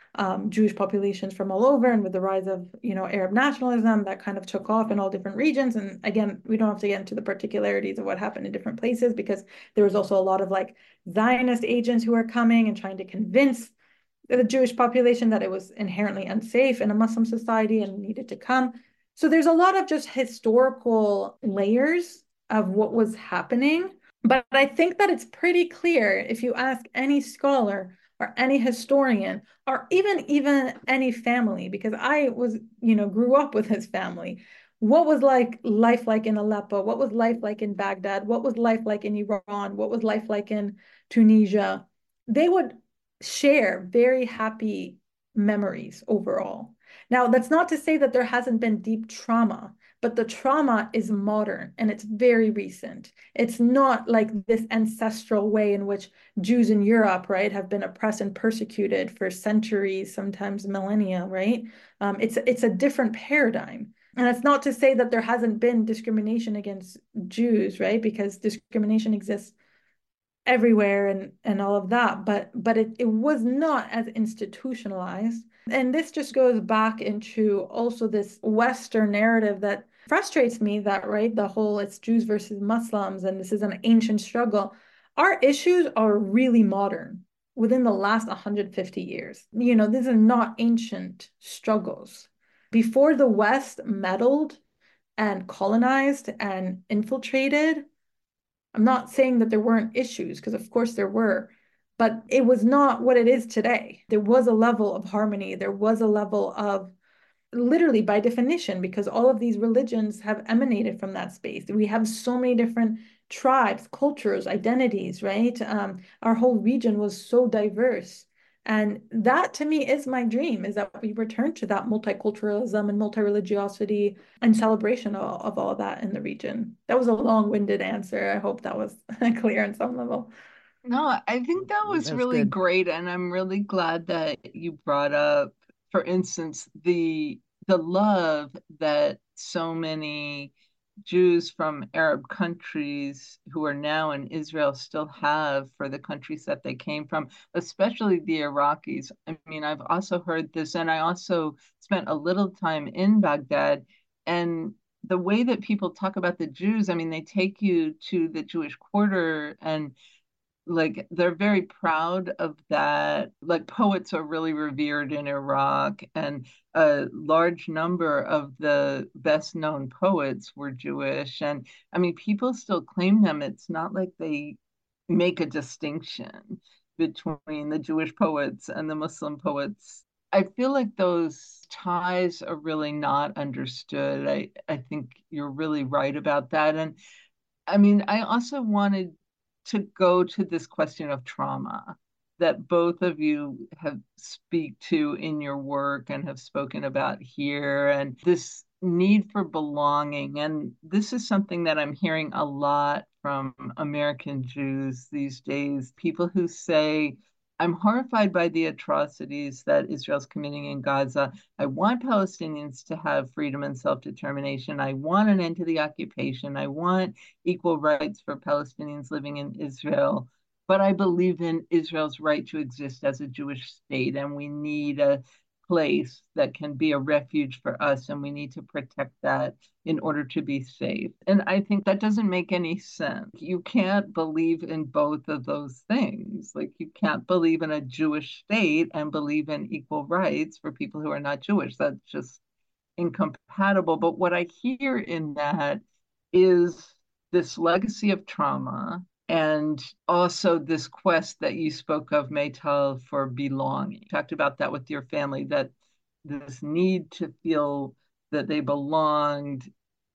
Jewish populations from all over, and with the rise of, Arab nationalism, that kind of took off in all different regions. And again, we don't have to get into the particularities of what happened in different places, because there was also a lot of like Zionist agents who were coming and trying to convince the Jewish population that it was inherently unsafe in a Muslim society and needed to come. So there's a lot of just historical layers of what was happening. But I think that it's pretty clear if you ask any scholar or any historian or even any family, because I was, grew up with his family. What was life like in Aleppo? What was life like in Baghdad? What was life like in Iran? What was life like in Tunisia? They would share very happy memories overall. Now, that's not to say that there hasn't been deep trauma, but the trauma is modern and it's very recent. It's not like this ancestral way in which Jews in Europe, right, have been oppressed and persecuted for centuries, sometimes millennia, right? It's a different paradigm. And it's not to say that there hasn't been discrimination against Jews, right? Because discrimination exists everywhere and all of that, but it was not as institutionalized. And this just goes back into also this Western narrative that frustrates me, that, right, the whole it's Jews versus Muslims and this is an ancient struggle. Our issues are really modern within the last 150 years. These are not ancient struggles. Before the West meddled and colonized and infiltrated, I'm not saying that there weren't issues, because of course there were, but it was not what it is today. There was a level of harmony. There was a level of, literally by definition, because all of these religions have emanated from that space. We have so many different tribes, cultures, identities, right? Our whole region was so diverse. And that to me is my dream, is that we return to that multiculturalism and multi-religiosity and celebration of all that in the region. That was a long-winded answer. I hope that was clear on some level. No, I think that was really good. great, and I'm really glad that you brought up, for instance, the love that so many Jews from Arab countries who are now in Israel still have for the countries that they came from, especially the Iraqis. I mean, I've also heard this, and I also spent a little time in Baghdad, and the way that people talk about the Jews, I mean, they take you to the Jewish quarter and like they're very proud of that. Like poets are really revered in Iraq, and a large number of the best known poets were Jewish. And I mean, people still claim them. It's not like they make a distinction between the Jewish poets and the Muslim poets. I feel like those ties are really not understood. I think you're really right about that. And I mean, I also wanted to go to this question of trauma that both of you have speak to in your work and have spoken about here, and this need for belonging. And this is something that I'm hearing a lot from American Jews these days, people who say, I'm horrified by the atrocities that Israel's committing in Gaza. I want Palestinians to have freedom and self-determination. I want an end to the occupation. I want equal rights for Palestinians living in Israel. But I believe in Israel's right to exist as a Jewish state, and we need a place that can be a refuge for us, and we need to protect that in order to be safe. And I think that doesn't make any sense. You can't believe in both of those things. Like you can't believe in a Jewish state and believe in equal rights for people who are not Jewish. That's just incompatible. But what I hear in that is this legacy of trauma, and also this quest that you spoke of, Maytal, for belonging. You talked about that with your family, that this need to feel that they belonged,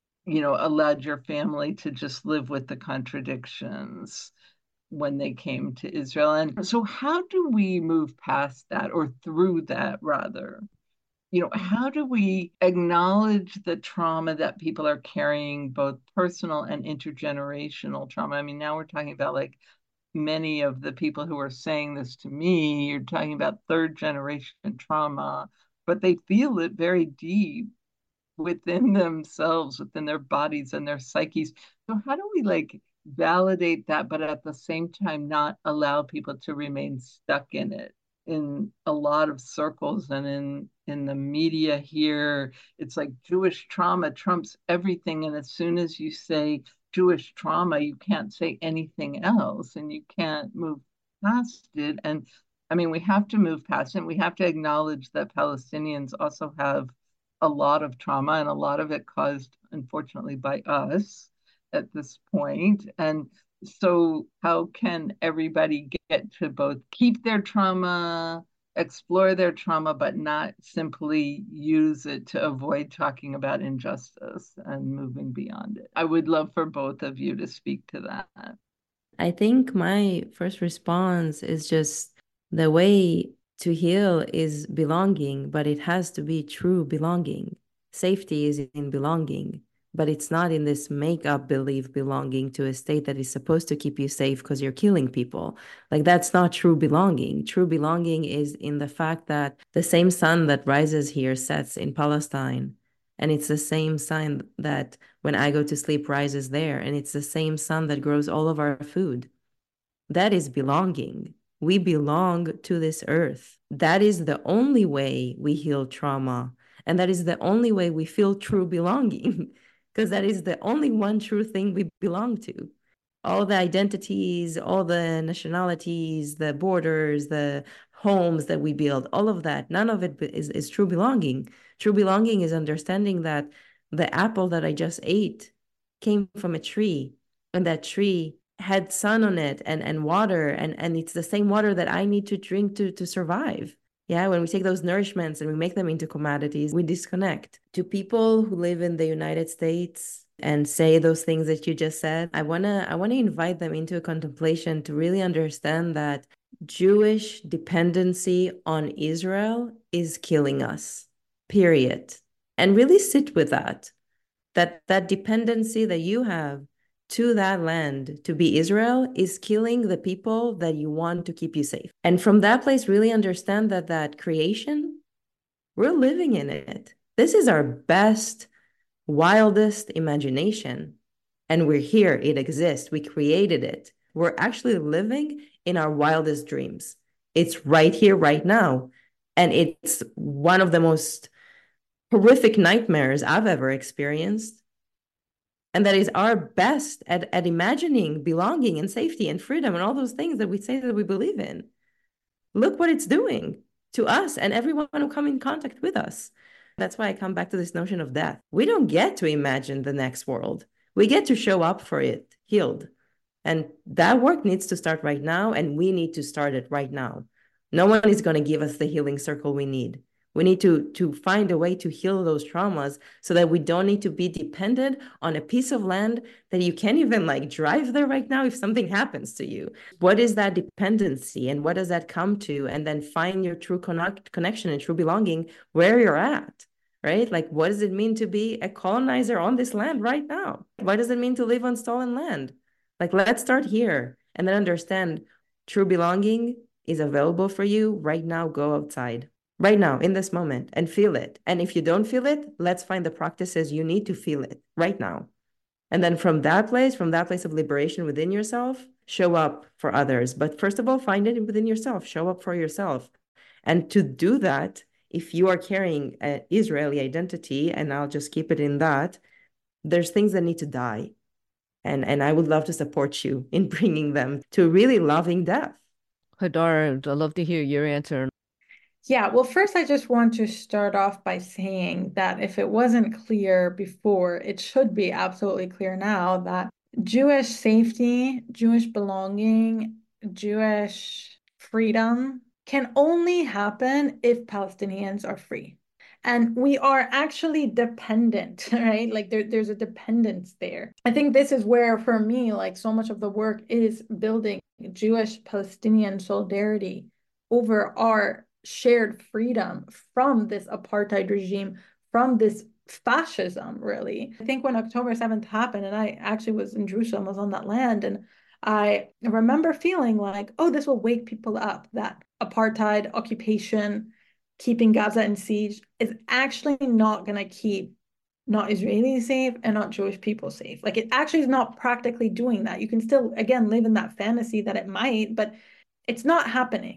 allowed your family to just live with the contradictions when they came to Israel. And so how do we move past that, or through that rather? How do we acknowledge the trauma that people are carrying, both personal and intergenerational trauma? I mean, now we're talking about like many of the people who are saying this to me, you're talking about third generation trauma, but they feel it very deep within themselves, within their bodies and their psyches. So how do we like validate that, but at the same time not allow people to remain stuck in it? in a lot of circles and in the media here, it's like Jewish trauma trumps everything. And as soon as you say Jewish trauma, you can't say anything else and you can't move past it. And I mean, we have to move past it. We have to acknowledge that Palestinians also have a lot of trauma and a lot of it caused, unfortunately, by us at this point. And so how can everybody get to both keep their trauma, explore their trauma, but not simply use it to avoid talking about injustice and moving beyond it? I would love for both of you to speak to that. I think my first response is just the way to heal is belonging, but it has to be true belonging. Safety is in belonging, but it's not in this make-up belief belonging to a state that is supposed to keep you safe because you're killing people. Like, that's not true belonging. True belonging is in the fact that the same sun that rises here sets in Palestine. And it's the same sun that when I go to sleep rises there. And it's the same sun that grows all of our food. That is belonging. We belong to this earth. That is the only way we heal trauma. And that is the only way we feel true belonging, because that is the only one true thing we belong to. All the identities, all the nationalities, the borders, the homes that we build, all of that, none of it is true belonging. True belonging is understanding that the apple that I just ate came from a tree, and that tree had sun on it and water, and it's the same water that I need to drink to survive. Yeah, when we take those nourishments and we make them into commodities, we disconnect. To people who live in the United States and say those things that you just said, I wanna invite them into a contemplation to really understand that Jewish dependency on Israel is killing us, period. And really sit with that dependency that you have to that land, to be Israel, is killing the people that you want to keep you safe. And from that place, really understand that creation, we're living in it. This is our best, wildest imagination. And we're here, it exists, we created it. We're actually living in our wildest dreams. It's right here, right now. And it's one of the most horrific nightmares I've ever experienced. And that is our best at imagining belonging and safety and freedom and all those things that we say that we believe in. Look what it's doing to us and everyone who come in contact with us. That's why I come back to this notion of death. We don't get to imagine the next world. We get to show up for it, healed. And that work needs to start right now, and we need to start it right now. No one is going to give us the healing circle we need. We need to find a way to heal those traumas so that we don't need to be dependent on a piece of land that you can't even drive there right now if something happens to you. What is that dependency and what does that come to? And then find your true connection and true belonging where you're at, right? Like, what does it mean to be a colonizer on this land right now? What does it mean to live on stolen land? Let's start here and then understand true belonging is available for you right now. Go outside. Right now, in this moment, and feel it. And if you don't feel it, let's find the practices you need to feel it right now. And then from that place of liberation within yourself, show up for others. But first of all, find it within yourself. Show up for yourself. And to do that, if you are carrying an Israeli identity, and I'll just keep it in that, there's things that need to die. And I would love to support you in bringing them to really loving death. Hadar, I'd love to hear your answer. Yeah, well, first, I just want to start off by saying that if it wasn't clear before, it should be absolutely clear now that Jewish safety, Jewish belonging, Jewish freedom can only happen if Palestinians are free. And we are actually dependent, right? There's a dependence there. I think this is where, for me, so much of the work is building Jewish-Palestinian solidarity over our shared freedom from this apartheid regime, from this fascism, really. I think when October 7th happened, and I actually was in Jerusalem, was on that land, and I remember feeling oh, this will wake people up, that apartheid, occupation, keeping Gaza in siege is actually not going to keep not Israelis safe and not Jewish people safe. It actually is not practically doing that. You can still, again, live in that fantasy that it might, but it's not happening.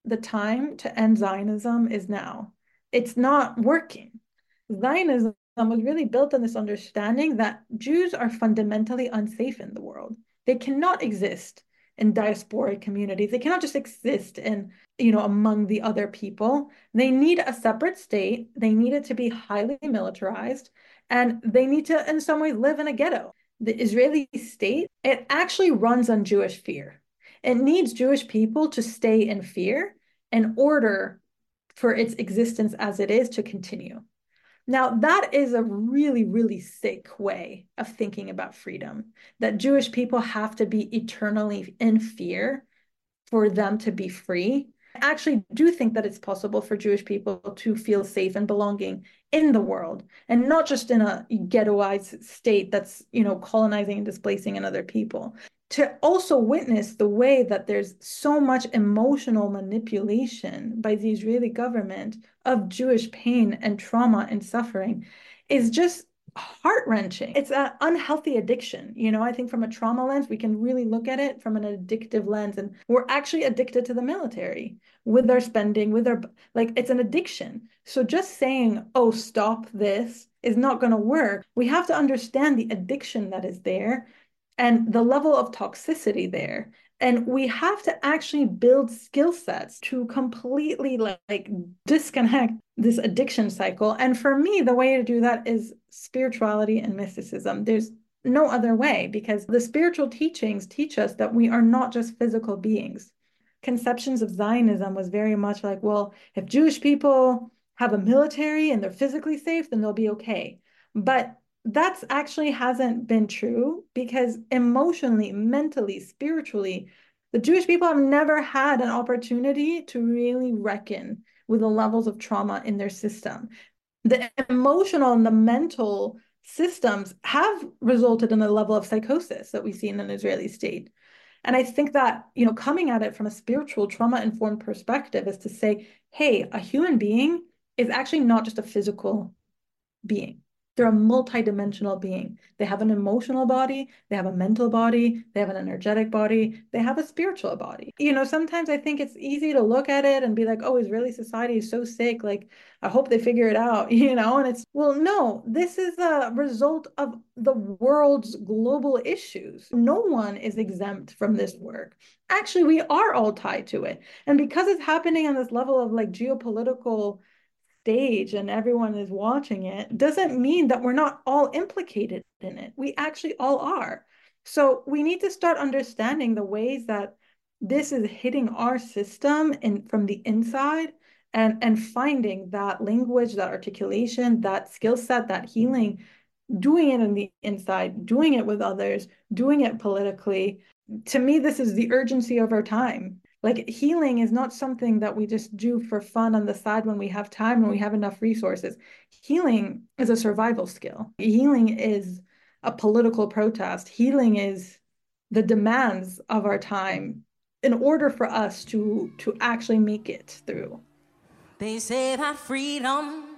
the time to end Zionism is now. It's not working. Zionism was really built on this understanding that Jews are fundamentally unsafe in the world. They cannot exist in diasporic communities. They cannot just exist in, among the other people. They need a separate state. They need it to be highly militarized, and they need to, in some ways, live in a ghetto. The Israeli state, it actually runs on Jewish fear. It needs Jewish people to stay in fear in order for its existence as it is to continue. Now, that is a really, really sick way of thinking about freedom, that Jewish people have to be eternally in fear for them to be free. I actually do think that it's possible for Jewish people to feel safe and belonging in the world, and not just in a ghettoized state that's, colonizing and displacing another people. To also witness the way that there's so much emotional manipulation by the Israeli government of Jewish pain and trauma and suffering is just heart-wrenching. It's an unhealthy addiction. I think from a trauma lens, we can really look at it from an addictive lens, and we're actually addicted to the military with our spending, it's an addiction. So just saying, oh, stop this is not going to work. We have to understand the addiction that is there and the level of toxicity there. And we have to actually build skill sets to completely disconnect this addiction cycle. And for me, the way to do that is spirituality and mysticism. There's no other way, because the spiritual teachings teach us that we are not just physical beings. Conceptions of Zionism was very much like, well, if Jewish people have a military and they're physically safe, then they'll be okay. But that's actually hasn't been true, because emotionally, mentally, spiritually, the Jewish people have never had an opportunity to really reckon with the levels of trauma in their system. The emotional and the mental systems have resulted in a level of psychosis that we see in an Israeli state. And I think that, coming at it from a spiritual, trauma-informed perspective is to say, hey, a human being is actually not just a physical being. They're a multidimensional being. They have an emotional body, they have a mental body, they have an energetic body, they have a spiritual body. Sometimes I think it's easy to look at it and be like, oh, Israeli society is so sick. I hope they figure it out, and it's, well, no, this is a result of the world's global issues. No one is exempt from this work. Actually, we are all tied to it. And because it's happening on this level of geopolitical stage and everyone is watching it, doesn't mean that we're not all implicated in it. We actually all are. So we need to start understanding the ways that this is hitting our system from the inside, and finding that language, that articulation, that skill set, that healing, doing it in the inside, doing it with others, doing it politically. To me, this is the urgency of our time. Healing is not something that we just do for fun on the side when we have time, when we have enough resources. Healing is a survival skill. Healing is a political protest. Healing is the demands of our time in order for us to actually make it through. They say that freedom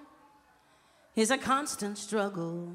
is a constant struggle.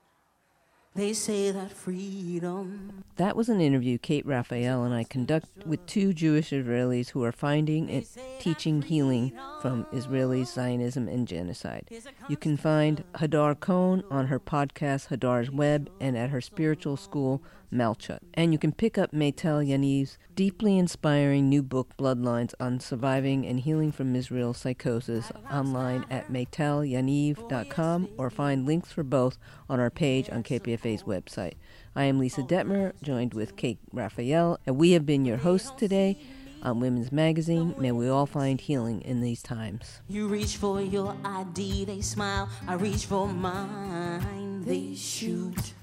They say that freedom. That was an interview Kate Raphael and I conduct with two Jewish Israelis who are finding and teaching healing from Israeli Zionism and genocide. You can find Hadar Cohen on her podcast Hadar's Web and at her spiritual school Malchut. And you can pick up Meital Yaniv's deeply inspiring new book Bloodlines on surviving and healing from Israel psychosis online at meitalyaniv.com, or find links for both on our page on KPFA's website. I am Lisa Detmer, joined with Kate Raphael, and we have been your hosts today on Women's Magazine. May we all find healing in these times. You reach for your ID, they smile. I reach for mine, they shoot.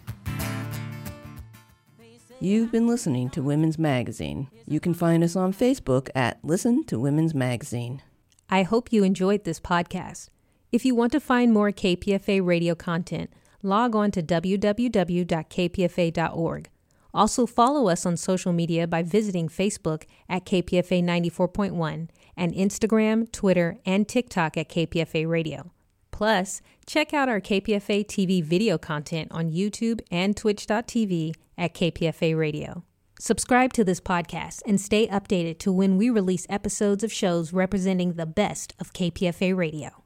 You've been listening to Women's Magazine. You can find us on Facebook at Listen to Women's Magazine. I hope you enjoyed this podcast. If you want to find more KPFA radio content, log on to www.kpfa.org. Also follow us on social media by visiting Facebook at KPFA 94.1 and Instagram, Twitter, and TikTok at KPFA Radio. Plus, check out our KPFA TV video content on YouTube and twitch.tv at KPFA Radio. Subscribe to this podcast and stay updated to when we release episodes of shows representing the best of KPFA Radio.